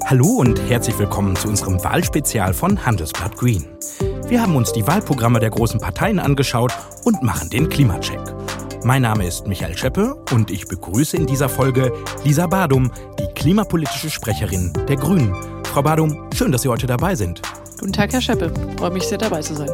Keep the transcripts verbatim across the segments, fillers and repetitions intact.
Hallo und herzlich willkommen zu unserem Wahlspezial von Handelsblatt Green. Wir haben uns die Wahlprogramme der großen Parteien angeschaut und machen den Klimacheck. Mein Name ist Michael Scheppe und ich begrüße in dieser Folge Lisa Badum, die klimapolitische Sprecherin der Grünen. Frau Badum, schön, dass Sie heute dabei sind. Guten Tag, Herr Scheppe. Freue mich sehr, dabei zu sein.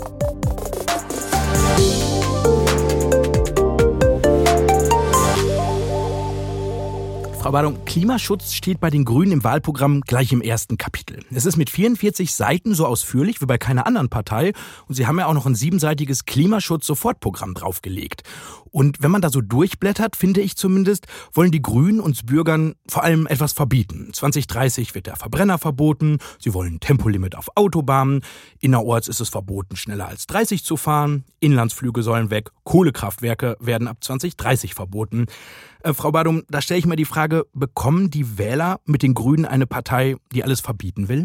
Frau Badum, Klimaschutz steht bei den Grünen im Wahlprogramm gleich im ersten Kapitel. Es ist mit vierundvierzig Seiten so ausführlich wie bei keiner anderen Partei und Sie haben ja auch noch ein siebenseitiges Klimaschutz-Sofortprogramm draufgelegt. Und wenn man da so durchblättert, finde ich zumindest, wollen die Grünen uns Bürgern vor allem etwas verbieten. zwanzig dreißig wird der Verbrenner verboten, sie wollen ein Tempolimit auf Autobahnen, innerorts ist es verboten, schneller als dreißig zu fahren, Inlandsflüge sollen weg, Kohlekraftwerke werden ab zwanzig dreißig verboten. Äh, Frau Badum, da stelle ich mir die Frage, bekommen die Wähler mit den Grünen eine Partei, die alles verbieten will?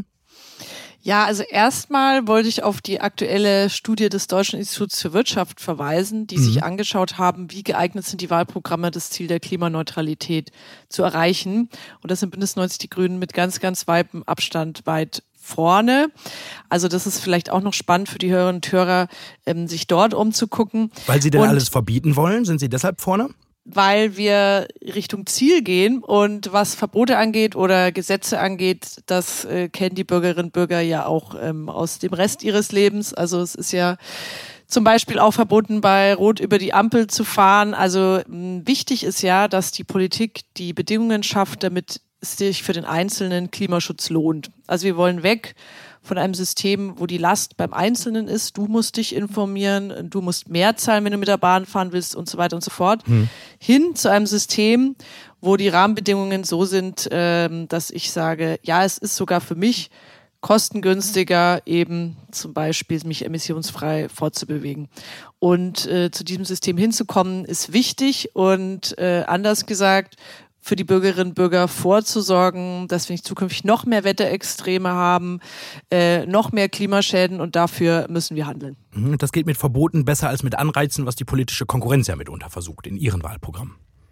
Ja, also erstmal wollte ich auf die aktuelle Studie des Deutschen Instituts für Wirtschaft verweisen, die mhm. sich angeschaut haben, wie geeignet sind die Wahlprogramme, das Ziel der Klimaneutralität zu erreichen. Und das sind Bündnis neunzig die Grünen mit ganz, ganz weitem Abstand weit vorne. Also das ist vielleicht auch noch spannend für die Hörerinnen und Hörer, ähm, sich dort umzugucken. Weil Sie denn und alles verbieten wollen? Sind Sie deshalb vorne? Weil wir Richtung Ziel gehen und was Verbote angeht oder Gesetze angeht, das äh, kennen die Bürgerinnen und Bürger ja auch ähm, aus dem Rest ihres Lebens. Also es ist ja zum Beispiel auch verboten, bei Rot über die Ampel zu fahren. Also mh, wichtig ist ja, dass die Politik die Bedingungen schafft, damit es sich für den Einzelnen Klimaschutz lohnt. Also wir wollen weg von einem System, wo die Last beim Einzelnen ist, du musst dich informieren, du musst mehr zahlen, wenn du mit der Bahn fahren willst und so weiter und so fort, hm. hin zu einem System, wo die Rahmenbedingungen so sind, ähm, dass ich sage, ja, es ist sogar für mich kostengünstiger, eben zum Beispiel mich emissionsfrei fortzubewegen. Und äh, zu diesem System hinzukommen, ist wichtig und äh, anders gesagt, für die Bürgerinnen und Bürger vorzusorgen, dass wir nicht zukünftig noch mehr Wetterextreme haben, äh, noch mehr Klimaschäden und dafür müssen wir handeln. Das geht mit Verboten besser als mit Anreizen, was die politische Konkurrenz ja mitunter versucht in ihren Wahlprogrammen.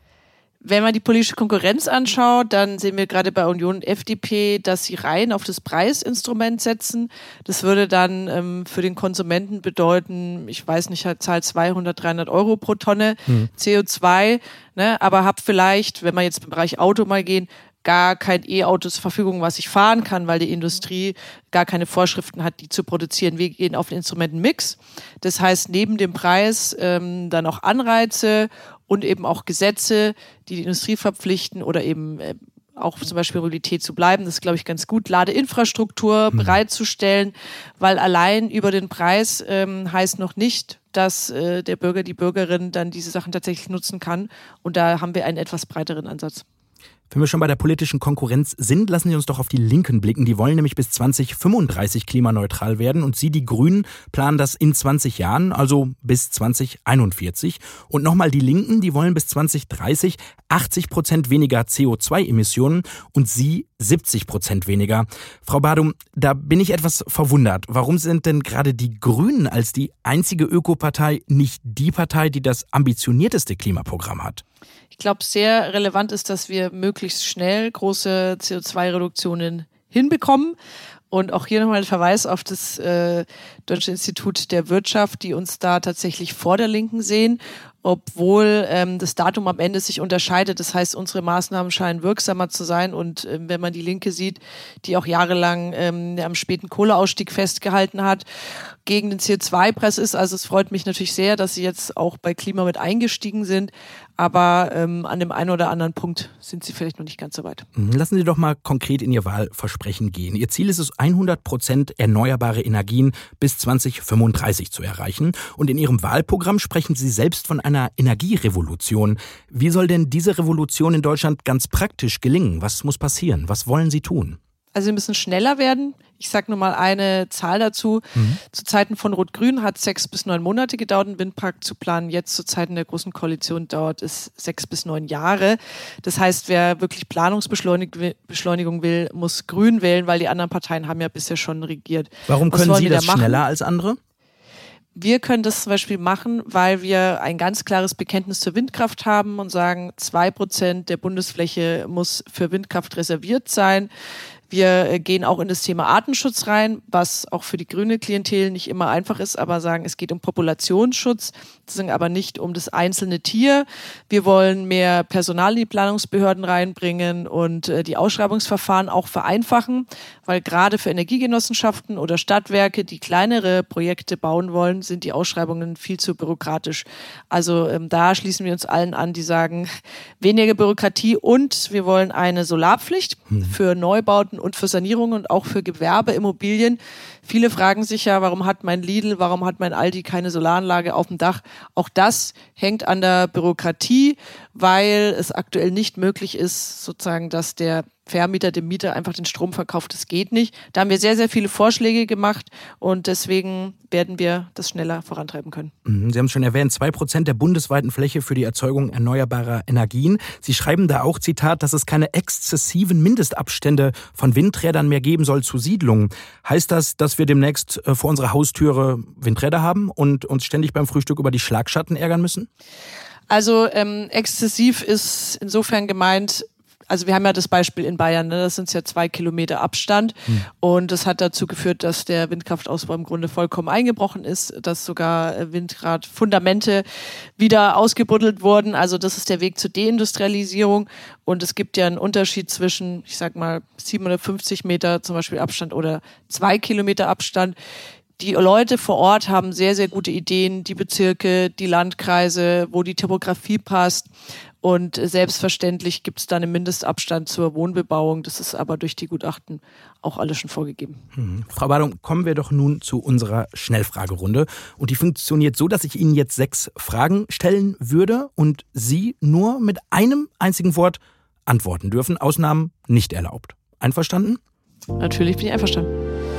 Wenn man die politische Konkurrenz anschaut, dann sehen wir gerade bei Union und F D P, dass sie rein auf das Preisinstrument setzen. Das würde dann ähm, für den Konsumenten bedeuten, ich weiß nicht, er zahlt zweihundert, dreihundert Euro pro Tonne hm. C O zwei, ne, aber habe vielleicht, wenn wir jetzt im Bereich Auto mal gehen, gar kein E-Auto zur Verfügung, was ich fahren kann, weil die Industrie gar keine Vorschriften hat, die zu produzieren. Wir gehen auf den Instrumentenmix. Das heißt, neben dem Preis ähm, dann auch Anreize und eben auch Gesetze, die die Industrie verpflichten oder eben äh, auch zum Beispiel Mobilität zu bleiben. Das ist, glaube ich, ganz gut. Ladeinfrastruktur mhm. bereitzustellen, weil allein über den Preis ähm, heißt noch nicht, dass äh, der Bürger, die Bürgerin dann diese Sachen tatsächlich nutzen kann. Und da haben wir einen etwas breiteren Ansatz. Wenn wir schon bei der politischen Konkurrenz sind, lassen Sie uns doch auf die Linken blicken. Die wollen nämlich bis zwanzig fünfunddreißig klimaneutral werden und Sie, die Grünen, planen das in zwanzig Jahren, also bis zwanzig einundvierzig. Und nochmal die Linken, die wollen bis zwanzig dreißig achtzig Prozent weniger C O zwei Emissionen und Sie siebzig Prozent weniger. Frau Badum, da bin ich etwas verwundert. Warum sind denn gerade die Grünen als die einzige Ökopartei nicht die Partei, die das ambitionierteste Klimaprogramm hat? Ich glaube, sehr relevant ist, dass wir möglichst schnell große C O zwei Reduktionen hinbekommen. Und auch hier nochmal ein Verweis auf das äh, Deutsche Institut der Wirtschaft, die uns da tatsächlich vor der Linken sehen, obwohl ähm, das Datum am Ende sich unterscheidet. Das heißt, unsere Maßnahmen scheinen wirksamer zu sein. Und ähm, wenn man die Linke sieht, die auch jahrelang ähm, am späten Kohleausstieg festgehalten hat, gegen den C O zwei Preis ist. Also es freut mich natürlich sehr, dass sie jetzt auch bei Klima mit eingestiegen sind. Aber ähm, an dem einen oder anderen Punkt sind sie vielleicht noch nicht ganz so weit. Lassen Sie doch mal konkret in Ihr Wahlversprechen gehen. Ihr Ziel ist es, hundert Prozent erneuerbare Energien bis zwanzig fünfunddreißig zu erreichen. Und in Ihrem Wahlprogramm sprechen Sie selbst von einer Energierevolution. Wie soll denn diese Revolution in Deutschland ganz praktisch gelingen? Was muss passieren? Was wollen Sie tun? Also wir müssen schneller werden. Ich sage nur mal eine Zahl dazu. Mhm. Zu Zeiten von Rot-Grün hat es sechs bis neun Monate gedauert, einen Windpark zu planen. Jetzt zu Zeiten der Großen Koalition dauert es sechs bis neun Jahre. Das heißt, wer wirklich Planungsbeschleunigung will, muss Grün wählen, weil die anderen Parteien haben ja bisher schon regiert. Warum können Sie das schneller als andere? Wir können das zum Beispiel machen, weil wir ein ganz klares Bekenntnis zur Windkraft haben und sagen, zwei Prozent der Bundesfläche muss für Windkraft reserviert sein. Wir gehen auch in das Thema Artenschutz rein, was auch für die grüne Klientel nicht immer einfach ist, aber sagen, es geht um Populationsschutz, sagen aber nicht um das einzelne Tier. Wir wollen mehr Personal in die Planungsbehörden reinbringen und äh, die Ausschreibungsverfahren auch vereinfachen, weil gerade für Energiegenossenschaften oder Stadtwerke, die kleinere Projekte bauen wollen, sind die Ausschreibungen viel zu bürokratisch. Also ähm, da schließen wir uns allen an, die sagen, weniger Bürokratie, und wir wollen eine Solarpflicht hm. für Neubauten und für Sanierungen und auch für Gewerbeimmobilien. Viele fragen sich ja, warum hat mein Lidl, warum hat mein Aldi keine Solaranlage auf dem Dach? Auch das hängt an der Bürokratie, weil es aktuell nicht möglich ist, sozusagen, dass der Vermieter dem Mieter einfach den Strom verkauft. Das geht nicht. Da haben wir sehr, sehr viele Vorschläge gemacht und deswegen werden wir das schneller vorantreiben können. Sie haben es schon erwähnt, zwei Prozent der bundesweiten Fläche für die Erzeugung erneuerbarer Energien. Sie schreiben da auch, Zitat, dass es keine exzessiven Mindestabstände von Windrädern mehr geben soll zu Siedlungen. Heißt das, dass wir demnächst vor unserer Haustüre Windräder haben und uns ständig beim Frühstück über die Schlagschatten ärgern müssen? Also ähm, exzessiv ist insofern gemeint, also wir haben ja das Beispiel in Bayern, ne? Das sind ja zwei Kilometer Abstand hm. und das hat dazu geführt, dass der Windkraftausbau im Grunde vollkommen eingebrochen ist, dass sogar Windradfundamente wieder ausgebuddelt wurden. Also das ist der Weg zur Deindustrialisierung und es gibt ja einen Unterschied zwischen, ich sag mal, siebenhundertfünfzig Meter zum Beispiel Abstand oder zwei Kilometer Abstand. Die Leute vor Ort haben sehr, sehr gute Ideen, die Bezirke, die Landkreise, wo die Topografie passt. Und selbstverständlich gibt es dann einen Mindestabstand zur Wohnbebauung. Das ist aber durch die Gutachten auch alles schon vorgegeben. Hm. Frau Badum, kommen wir doch nun zu unserer Schnellfragerunde. Und die funktioniert so, dass ich Ihnen jetzt sechs Fragen stellen würde und Sie nur mit einem einzigen Wort antworten dürfen. Ausnahmen nicht erlaubt. Einverstanden? Natürlich bin ich einverstanden.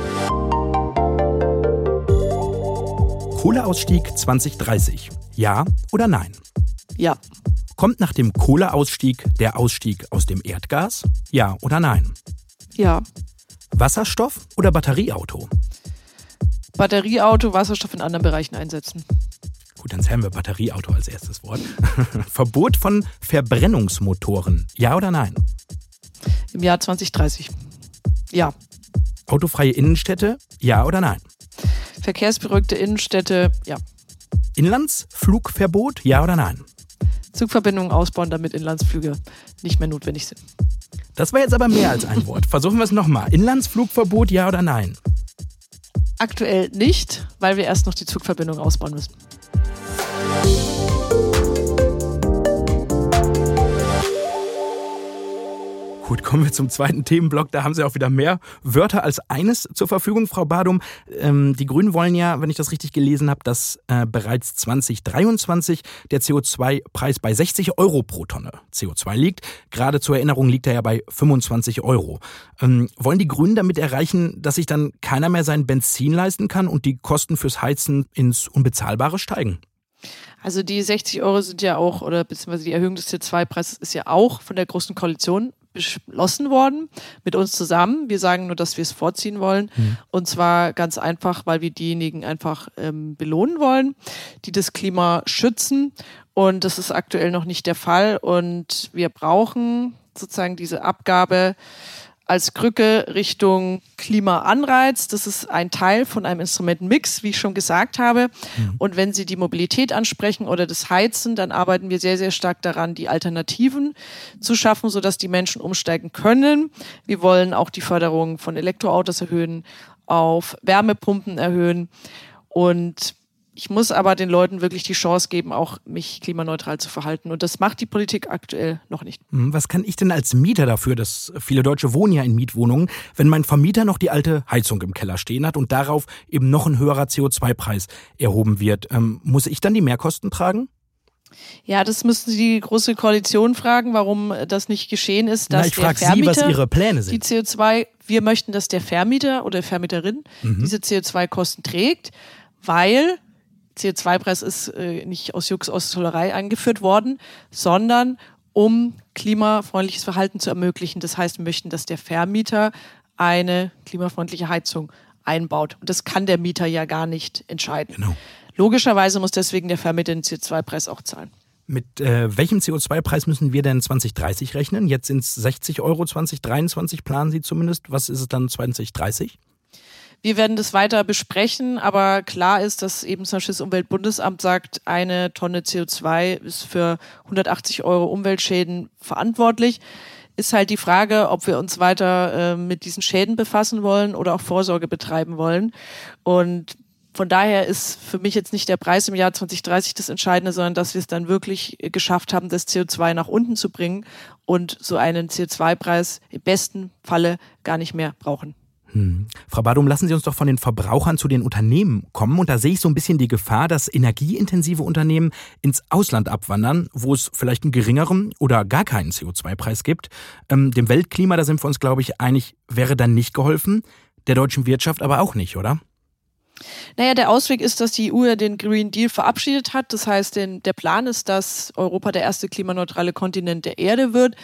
Kohleausstieg zwanzig dreißig. Ja oder nein? Ja. Kommt nach dem Kohleausstieg der Ausstieg aus dem Erdgas? Ja oder nein? Ja. Wasserstoff oder Batterieauto? Batterieauto, Wasserstoff in anderen Bereichen einsetzen. Gut, dann haben wir Batterieauto als erstes Wort. Verbot von Verbrennungsmotoren. Ja oder nein? Im Jahr zwanzig dreißig. Ja. Autofreie Innenstädte? Ja oder nein? Verkehrsberuhigte Innenstädte? Ja. Inlandsflugverbot? Ja oder nein? Zugverbindungen ausbauen, damit Inlandsflüge nicht mehr notwendig sind. Das war jetzt aber mehr als ein Wort. Versuchen wir es nochmal. Inlandsflugverbot, ja oder nein? Aktuell nicht, weil wir erst noch die Zugverbindung ausbauen müssen. Gut, kommen wir zum zweiten Themenblock. Da haben Sie auch wieder mehr Wörter als eines zur Verfügung, Frau Badum. Ähm, die Grünen wollen ja, wenn ich das richtig gelesen habe, dass äh, bereits zwanzig dreiundzwanzig der C O zwei Preis bei sechzig Euro pro Tonne C O zwei liegt. Gerade zur Erinnerung liegt er ja bei fünfundzwanzig Euro. Ähm, wollen die Grünen damit erreichen, dass sich dann keiner mehr sein Benzin leisten kann und die Kosten fürs Heizen ins Unbezahlbare steigen? Also die sechzig Euro sind ja auch, oder beziehungsweise die Erhöhung des C O zwei Preises ist ja auch von der Großen Koalition beschlossen worden, mit uns zusammen. Wir sagen nur, dass wir es vorziehen wollen. Mhm. Und zwar ganz einfach, weil wir diejenigen einfach ähm, belohnen wollen, die das Klima schützen. Und das ist aktuell noch nicht der Fall. Und wir brauchen sozusagen diese Abgabe als Krücke Richtung Klimaanreiz. Das ist ein Teil von einem Instrumentenmix, wie ich schon gesagt habe. Mhm. Und wenn Sie die Mobilität ansprechen oder das Heizen, dann arbeiten wir sehr, sehr stark daran, die Alternativen zu schaffen, sodass die Menschen umsteigen können. Wir wollen auch die Förderung von Elektroautos erhöhen, auf Wärmepumpen erhöhen. Und ich muss aber den Leuten wirklich die Chance geben, auch mich klimaneutral zu verhalten. Und das macht die Politik aktuell noch nicht. Was kann ich denn als Mieter dafür, dass viele Deutsche wohnen ja in Mietwohnungen, wenn mein Vermieter noch die alte Heizung im Keller stehen hat und darauf eben noch ein höherer C O zwei Preis erhoben wird? Ähm, muss ich dann die Mehrkosten tragen? Ja, das müssten Sie die Große Koalition fragen, warum das nicht geschehen ist, dass Na, ich der frage Vermieter Sie, was Ihre Pläne sind. Die C O zwei, wir möchten, dass der Vermieter oder Vermieterin mhm. diese C O zwei Kosten trägt, weil C O zwei Preis ist äh, nicht aus Jux aus Tollerei eingeführt worden, sondern um klimafreundliches Verhalten zu ermöglichen. Das heißt, wir möchten, dass der Vermieter eine klimafreundliche Heizung einbaut. Und das kann der Mieter ja gar nicht entscheiden. Genau. Logischerweise muss deswegen der Vermieter den C O zwei Preis auch zahlen. Mit äh, welchem C O zwei Preis müssen wir denn zwanzig dreißig rechnen? Jetzt sind es sechzig Euro zwanzig dreiundzwanzig, planen Sie zumindest. Was ist es dann zwanzig dreißig? Wir werden das weiter besprechen, aber klar ist, dass eben zum Beispiel das Umweltbundesamt sagt, eine Tonne C O zwei ist für hundertachtzig Euro Umweltschäden verantwortlich. Ist halt die Frage, ob wir uns weiter äh, mit diesen Schäden befassen wollen oder auch Vorsorge betreiben wollen. Und von daher ist für mich jetzt nicht der Preis im Jahr zwanzig dreißig das Entscheidende, sondern dass wir es dann wirklich geschafft haben, das C O zwei nach unten zu bringen und so einen C O zwei Preis im besten Falle gar nicht mehr brauchen. Hm. Frau Badum, lassen Sie uns doch von den Verbrauchern zu den Unternehmen kommen. Und da sehe ich so ein bisschen die Gefahr, dass energieintensive Unternehmen ins Ausland abwandern, wo es vielleicht einen geringeren oder gar keinen C O zwei Preis gibt. Ähm, dem Weltklima, da sind wir uns, glaube ich, einig, wäre dann nicht geholfen. Der deutschen Wirtschaft aber auch nicht, oder? Naja, der Ausweg ist, dass die E U ja den Green Deal verabschiedet hat. Das heißt, den, der Plan ist, dass Europa der erste klimaneutrale Kontinent der Erde wird.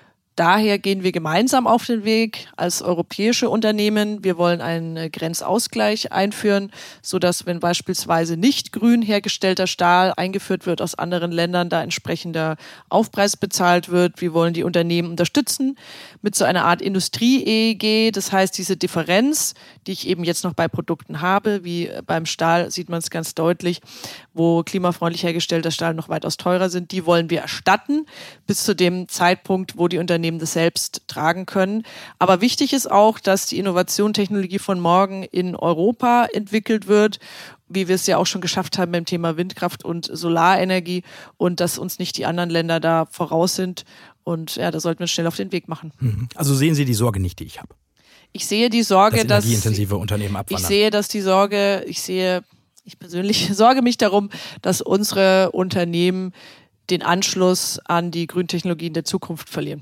Daher gehen wir gemeinsam auf den Weg als europäische Unternehmen. Wir wollen einen Grenzausgleich einführen, sodass, wenn beispielsweise nicht grün hergestellter Stahl eingeführt wird aus anderen Ländern, da entsprechender Aufpreis bezahlt wird. Wir wollen die Unternehmen unterstützen mit so einer Art Industrie-E E G. Das heißt, diese Differenz, die ich eben jetzt noch bei Produkten habe, wie beim Stahl sieht man es ganz deutlich, wo klimafreundlich hergestellter Stahl noch weitaus teurer sind, die wollen wir erstatten bis zu dem Zeitpunkt, wo die Unternehmen das selbst tragen können. Aber wichtig ist auch, dass die Innovation, Technologie von morgen in Europa entwickelt wird, wie wir es ja auch schon geschafft haben beim Thema Windkraft und Solarenergie, und dass uns nicht die anderen Länder da voraus sind. Und ja, da sollten wir schnell auf den Weg machen. Also sehen Sie die Sorge nicht, die ich habe? Ich sehe die Sorge, dass dass energieintensive Unternehmen abwandern. Ich sehe, dass die Sorge, ich sehe, ich persönlich sorge mich darum, dass unsere Unternehmen den Anschluss an die grünen Technologien der Zukunft verlieren.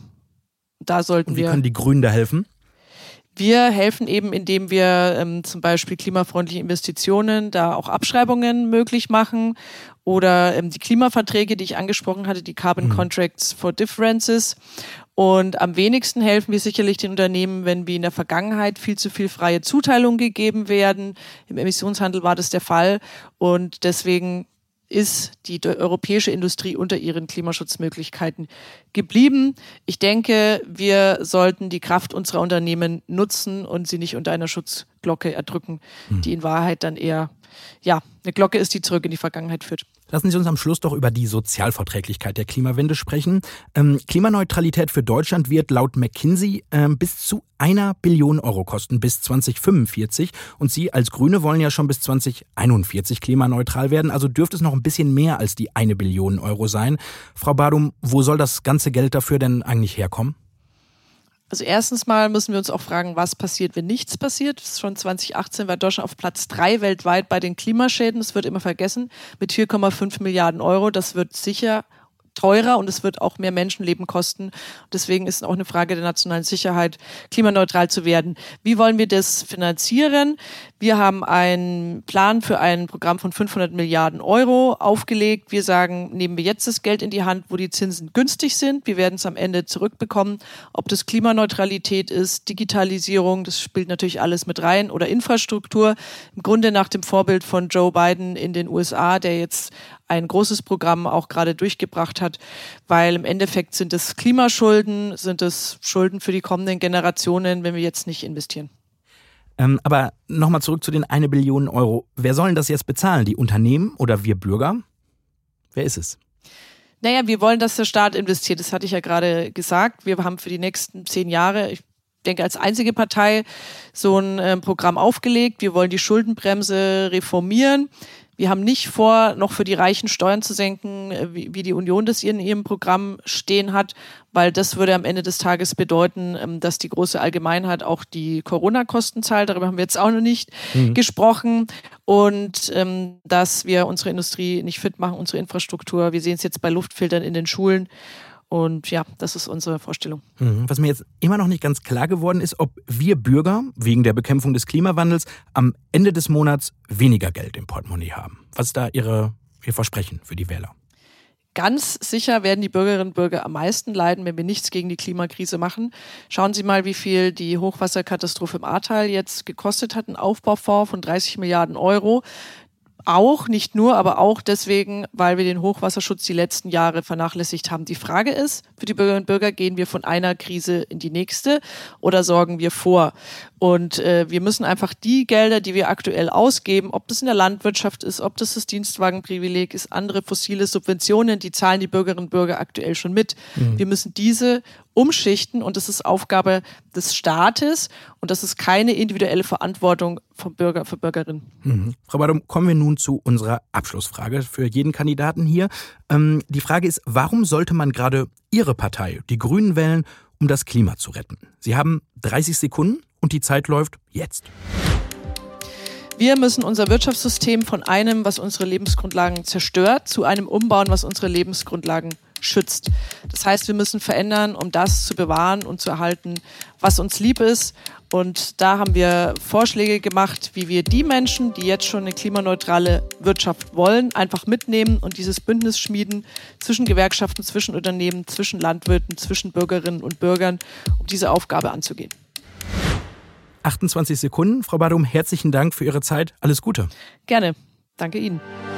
Da sollten Und wie wir. können die Grünen da helfen? Wir helfen eben, indem wir ähm, zum Beispiel klimafreundliche Investitionen, da auch Abschreibungen möglich machen oder ähm, die Klimaverträge, die ich angesprochen hatte, die Carbon mhm. Contracts for Differences. Und am wenigsten helfen wir sicherlich den Unternehmen, wenn wie in der Vergangenheit viel zu viel freie Zuteilung gegeben werden. Im Emissionshandel war das der Fall und deswegen ist die europäische Industrie unter ihren Klimaschutzmöglichkeiten geblieben. Ich denke, wir sollten die Kraft unserer Unternehmen nutzen und sie nicht unter einer Schutzglocke erdrücken, hm. die in Wahrheit dann eher ja, eine Glocke ist, die zurück in die Vergangenheit führt. Lassen Sie uns am Schluss doch über die Sozialverträglichkeit der Klimawende sprechen. Ähm, Klimaneutralität für Deutschland wird laut McKinsey ähm, bis zu einer Billion Euro kosten bis zwanzig fünfundvierzig. Und Sie als Grüne wollen ja schon bis zwanzig einundvierzig klimaneutral werden. Also dürfte es noch ein bisschen mehr als die eine Billion Euro sein. Frau Badum, wo soll das ganze Geld dafür denn eigentlich herkommen? Also erstens mal müssen wir uns auch fragen, was passiert, wenn nichts passiert. Schon zwanzig achtzehn war Deutschland auf Platz drei weltweit bei den Klimaschäden. Das wird immer vergessen, mit vier Komma fünf Milliarden Euro. Das wird sicher teurer und es wird auch mehr Menschenleben kosten. Deswegen ist es auch eine Frage der nationalen Sicherheit, klimaneutral zu werden. Wie wollen wir das finanzieren? Wir haben einen Plan für ein Programm von fünfhundert Milliarden Euro aufgelegt. Wir sagen, nehmen wir jetzt das Geld in die Hand, wo die Zinsen günstig sind. Wir werden es am Ende zurückbekommen. Ob das Klimaneutralität ist, Digitalisierung, das spielt natürlich alles mit rein, oder Infrastruktur. Im Grunde nach dem Vorbild von Joe Biden in den U S A, der jetzt ein großes Programm auch gerade durchgebracht hat, weil im Endeffekt sind es Klimaschulden, sind es Schulden für die kommenden Generationen, wenn wir jetzt nicht investieren. Ähm, aber nochmal zurück zu den eine Billion Euro. Wer soll denn das jetzt bezahlen? Die Unternehmen oder wir Bürger? Wer ist es? Naja, wir wollen, dass der Staat investiert. Das hatte ich ja gerade gesagt. Wir haben für die nächsten zehn Jahre, ich denke als einzige Partei, so ein äh, Programm aufgelegt. Wir wollen die Schuldenbremse reformieren. Wir haben nicht vor, noch für die Reichen Steuern zu senken, wie, wie die Union das in ihrem Programm stehen hat, weil das würde am Ende des Tages bedeuten, dass die große Allgemeinheit auch die Corona-Kosten zahlt. Darüber haben wir jetzt auch noch nicht mhm. gesprochen. Und ähm, dass wir unsere Industrie nicht fit machen, unsere Infrastruktur. Wir sehen es jetzt bei Luftfiltern in den Schulen. Und ja, das ist unsere Vorstellung. Was mir jetzt immer noch nicht ganz klar geworden ist, ob wir Bürger wegen der Bekämpfung des Klimawandels am Ende des Monats weniger Geld im Portemonnaie haben. Was ist da Ihre, Ihr Versprechen für die Wähler? Ganz sicher werden die Bürgerinnen und Bürger am meisten leiden, wenn wir nichts gegen die Klimakrise machen. Schauen Sie mal, wie viel die Hochwasserkatastrophe im Ahrtal jetzt gekostet hat. Ein Aufbaufonds von dreißig Milliarden Euro. Auch, nicht nur, aber auch deswegen, weil wir den Hochwasserschutz die letzten Jahre vernachlässigt haben. Die Frage ist, für die Bürgerinnen und Bürger, gehen wir von einer Krise in die nächste oder sorgen wir vor? Und äh, wir müssen einfach die Gelder, die wir aktuell ausgeben, ob das in der Landwirtschaft ist, ob das das Dienstwagenprivileg ist, andere fossile Subventionen, die zahlen die Bürgerinnen und Bürger aktuell schon mit. Mhm. Wir müssen diese umschichten und das ist Aufgabe des Staates und das ist keine individuelle Verantwortung von Bürger für Bürgerinnen. Mhm. Frau Badum, kommen wir nun zu unserer Abschlussfrage für jeden Kandidaten hier. Ähm, die Frage ist, warum sollte man gerade Ihre Partei, die Grünen, wählen, um das Klima zu retten? Sie haben dreißig Sekunden und die Zeit läuft jetzt. Wir müssen unser Wirtschaftssystem von einem, was unsere Lebensgrundlagen zerstört, zu einem umbauen, was unsere Lebensgrundlagen schützt. Das heißt, wir müssen verändern, um das zu bewahren und zu erhalten, was uns lieb ist. Und da haben wir Vorschläge gemacht, wie wir die Menschen, die jetzt schon eine klimaneutrale Wirtschaft wollen, einfach mitnehmen und dieses Bündnis schmieden zwischen Gewerkschaften, zwischen Unternehmen, zwischen Landwirten, zwischen Bürgerinnen und Bürgern, um diese Aufgabe anzugehen. achtundzwanzig Sekunden. Frau Badum, herzlichen Dank für Ihre Zeit. Alles Gute. Gerne. Danke Ihnen.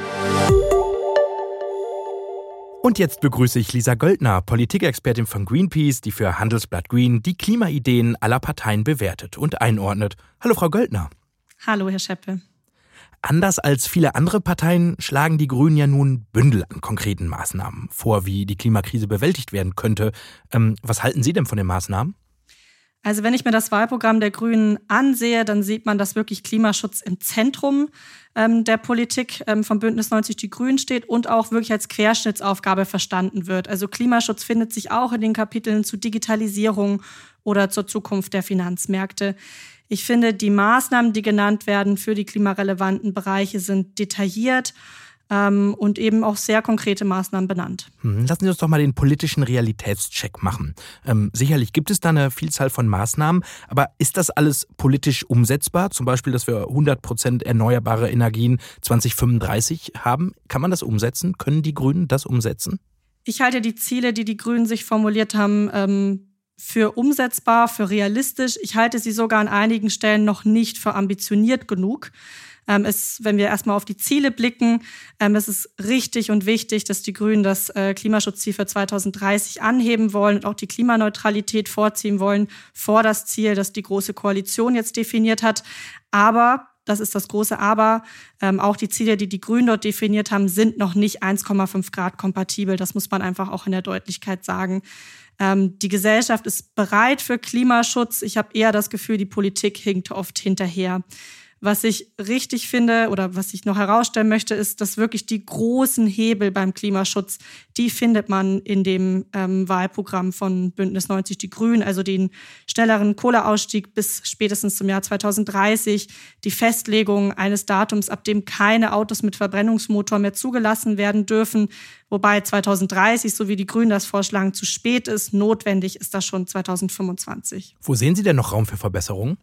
Und jetzt begrüße ich Lisa Göldner, Politikexpertin von Greenpeace, die für Handelsblatt Green die Klimaideen aller Parteien bewertet und einordnet. Hallo Frau Göldner. Hallo Herr Scheppe. Anders als viele andere Parteien schlagen die Grünen ja nun Bündel an konkreten Maßnahmen vor, wie die Klimakrise bewältigt werden könnte. Ähm, was halten Sie denn von den Maßnahmen? Also wenn ich mir das Wahlprogramm der Grünen ansehe, dann sieht man, dass wirklich Klimaschutz im Zentrum ähm, der Politik ähm, vom Bündnis neunzig Die Grünen steht und auch wirklich als Querschnittsaufgabe verstanden wird. Also Klimaschutz findet sich auch in den Kapiteln zu Digitalisierung oder zur Zukunft der Finanzmärkte. Ich finde, die Maßnahmen, die genannt werden für die klimarelevanten Bereiche, sind detailliert Ähm, und eben auch sehr konkrete Maßnahmen benannt. Lassen Sie uns doch mal den politischen Realitätscheck machen. Ähm, sicherlich gibt es da eine Vielzahl von Maßnahmen, aber ist das alles politisch umsetzbar? Zum Beispiel, dass wir hundert Prozent erneuerbare Energien zwanzig fünfunddreißig haben. Kann man das umsetzen? Können die Grünen das umsetzen? Ich halte die Ziele, die die Grünen sich formuliert haben, ähm, für umsetzbar, für realistisch. Ich halte sie sogar an einigen Stellen noch nicht für ambitioniert genug. Ähm, es, wenn wir erstmal auf die Ziele blicken, ähm, es ist richtig und wichtig, dass die Grünen das äh, Klimaschutzziel für zweitausenddreißig anheben wollen und auch die Klimaneutralität vorziehen wollen vor das Ziel, das die Große Koalition jetzt definiert hat. Aber, das ist das große Aber, ähm, auch die Ziele, die die Grünen dort definiert haben, sind noch nicht eins Komma fünf Grad kompatibel. Das muss man einfach auch in der Deutlichkeit sagen. Ähm, die Gesellschaft ist bereit für Klimaschutz. Ich habe eher das Gefühl, die Politik hinkt oft hinterher. Was ich richtig finde oder was ich noch herausstellen möchte, ist, dass wirklich die großen Hebel beim Klimaschutz, die findet man in dem ähm, Wahlprogramm von Bündnis neunzig Die Grünen, also den schnelleren Kohleausstieg bis spätestens zum Jahr zweitausenddreißig, die Festlegung eines Datums, ab dem keine Autos mit Verbrennungsmotor mehr zugelassen werden dürfen, wobei zweitausenddreißig, so wie die Grünen das vorschlagen, zu spät ist. Notwendig ist das schon zweitausendfünfundzwanzig. Wo sehen Sie denn noch Raum für Verbesserungen?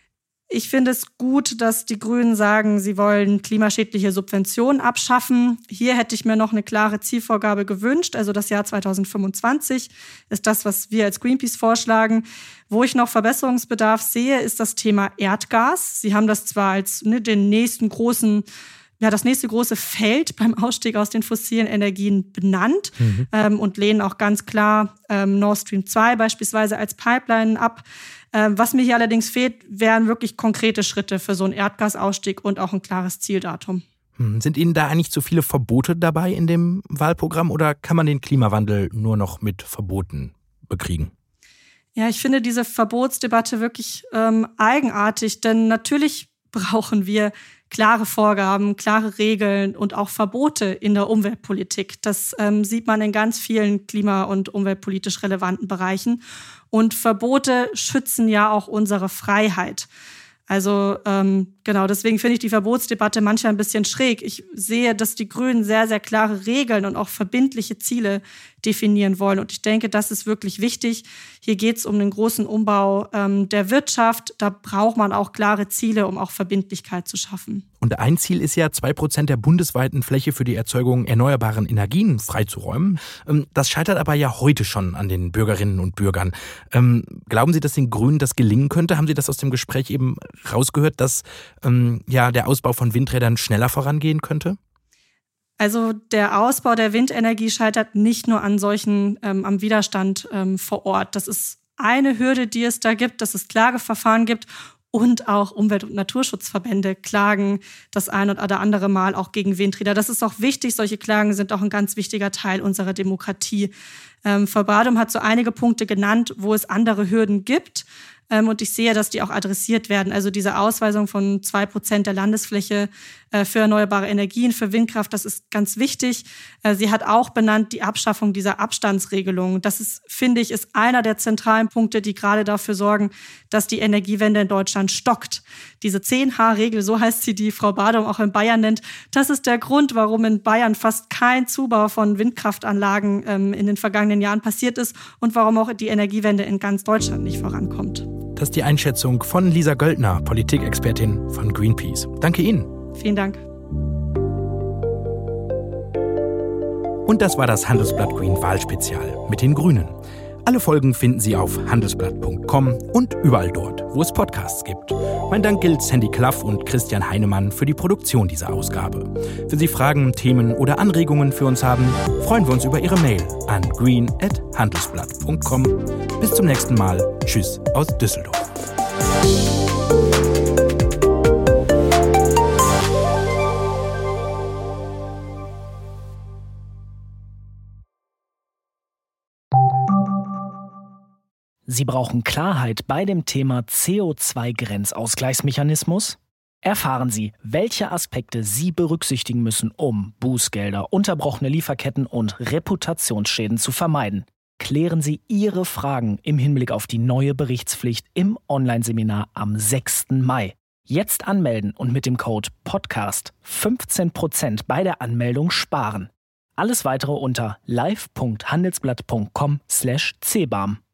Ich finde es gut, dass die Grünen sagen, sie wollen klimaschädliche Subventionen abschaffen. Hier hätte ich mir noch eine klare Zielvorgabe gewünscht. Also das Jahr zweitausendfünfundzwanzig ist das, was wir als Greenpeace vorschlagen. Wo ich noch Verbesserungsbedarf sehe, ist das Thema Erdgas. Sie haben das zwar als ne, den nächsten großen Ja, das nächste große Feld beim Ausstieg aus den fossilen Energien benannt mhm. ähm, und lehnen auch ganz klar ähm, Nord Stream zwei beispielsweise als Pipeline ab. Ähm, was mir hier allerdings fehlt, wären wirklich konkrete Schritte für so einen Erdgasausstieg und auch ein klares Zieldatum. Hm, sind Ihnen da eigentlich zu viele Verbote dabei in dem Wahlprogramm oder kann man den Klimawandel nur noch mit Verboten bekriegen? Ja, ich finde diese Verbotsdebatte wirklich ähm, eigenartig, denn natürlich brauchen wir klare Vorgaben, klare Regeln und auch Verbote in der Umweltpolitik. Das ähm, sieht man in ganz vielen klima- und umweltpolitisch relevanten Bereichen. Und Verbote schützen ja auch unsere Freiheit. Also ähm, genau, deswegen finde ich die Verbotsdebatte manchmal ein bisschen schräg. Ich sehe, dass die Grünen sehr, sehr klare Regeln und auch verbindliche Ziele definieren wollen. Und ich denke, das ist wirklich wichtig. Hier geht es um den großen Umbau ähm, der Wirtschaft. Da braucht man auch klare Ziele, um auch Verbindlichkeit zu schaffen. Und ein Ziel ist ja, zwei Prozent der bundesweiten Fläche für die Erzeugung erneuerbaren Energien freizuräumen. Das scheitert aber ja heute schon an den Bürgerinnen und Bürgern. Ähm, glauben Sie, dass den Grünen das gelingen könnte? Haben Sie das aus dem Gespräch eben rausgehört, dass ähm, ja, der Ausbau von Windrädern schneller vorangehen könnte? Also der Ausbau der Windenergie scheitert nicht nur an solchen, ähm, am Widerstand ähm, vor Ort. Das ist eine Hürde, die es da gibt, dass es Klageverfahren gibt und auch Umwelt- und Naturschutzverbände klagen das ein oder andere Mal auch gegen Windräder. Das ist auch wichtig. Solche Klagen sind auch ein ganz wichtiger Teil unserer Demokratie. Ähm, Frau Badum hat so einige Punkte genannt, wo es andere Hürden gibt. Ähm, und ich sehe, dass die auch adressiert werden. Also diese Ausweisung von zwei Prozent der Landesfläche äh, für erneuerbare Energien, für Windkraft, das ist ganz wichtig. Äh, sie hat auch benannt die Abschaffung dieser Abstandsregelung. Das ist, finde ich, ist einer der zentralen Punkte, die gerade dafür sorgen, dass die Energiewende in Deutschland stockt. Diese zehn H Regel, so heißt sie, die Frau Badum auch in Bayern nennt, das ist der Grund, warum in Bayern fast kein Zubau von Windkraftanlagen ähm, in den vergangenen Jahren passiert ist und warum auch die Energiewende in ganz Deutschland nicht vorankommt. Das ist die Einschätzung von Lisa Göldner, Politikexpertin von Greenpeace. Danke Ihnen. Vielen Dank. Und das war das Handelsblatt Green Wahlspezial mit den Grünen. Alle Folgen finden Sie auf handelsblatt punkt com und überall dort, wo es Podcasts gibt. Mein Dank gilt Sandy Klaff und Christian Heinemann für die Produktion dieser Ausgabe. Wenn Sie Fragen, Themen oder Anregungen für uns haben, freuen wir uns über Ihre Mail an green at handelsblatt punkt com. Bis zum nächsten Mal. Tschüss aus Düsseldorf. Sie brauchen Klarheit bei dem Thema C O zwei Grenzausgleichsmechanismus? Erfahren Sie, welche Aspekte Sie berücksichtigen müssen, um Bußgelder, unterbrochene Lieferketten und Reputationsschäden zu vermeiden. Klären Sie Ihre Fragen im Hinblick auf die neue Berichtspflicht im Online-Seminar am sechsten Mai. Jetzt anmelden und mit dem Code Podcast fünfzehn Prozent bei der Anmeldung sparen. Alles weitere unter live punkt handelsblatt punkt com slash c b a m.